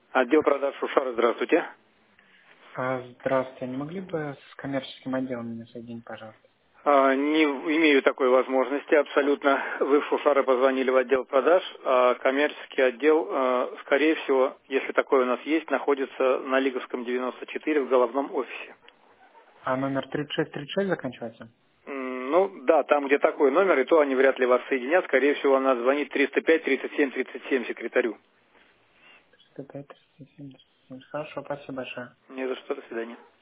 Отдел продаж Шушара, здравствуйте. Здравствуйте. Не могли бы с коммерческим отделом меня соединить, пожалуйста? Не имею такой возможности абсолютно. Вы в Шушары позвонили в отдел продаж, а коммерческий отдел, скорее всего, если такой у нас есть, находится на Лиговском 94 в головном офисе. А номер 3636 заканчивается? Ну, да, там, где такой номер, и то они вряд ли вас соединят. Скорее всего, она звонит 305 37 37 секретарю. 305 37 37. Хорошо, спасибо большое. Не за что, до свидания.